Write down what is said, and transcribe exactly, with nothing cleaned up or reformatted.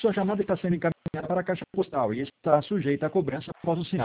sua chamada está sendo encaminhada para a caixa postal e está sujeita à cobrança após o sinal.